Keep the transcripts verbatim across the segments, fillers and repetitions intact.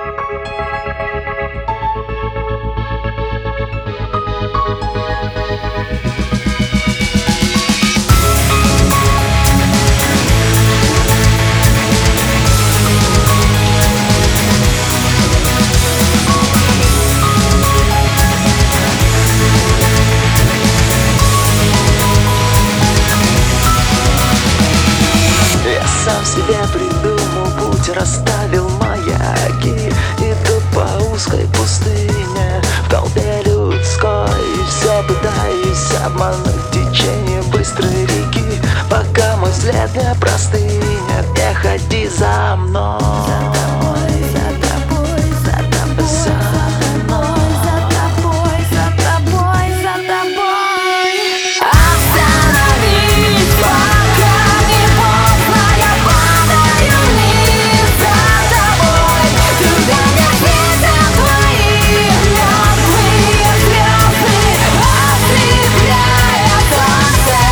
Сам себе придумал путь, расставил маяки. Иду по узкой пустыне, в толпе людской. И все пытаюсь обмануть течение быстрой реки, пока мой взгляд не простынет. Не ходи за мной, за тобой, за тобой, за тобой, за тобой, за тобой, за тобой, за тобой. Остановись, пока не поздно. Я падаю вниз за тобой, туда, где светят твои мертвые звезды, ослепляя солнце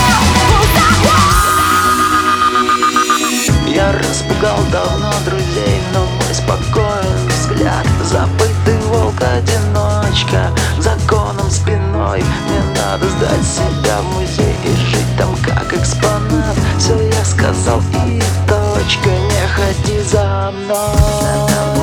пустоту. Я распугал давно друзей, но мой спокоен взгляд. Забытый волк-одиночка, законом спиной. Мне надо сдать себя в музей и жить там как экспонат. Все я сказал и точка, не ходи за мной.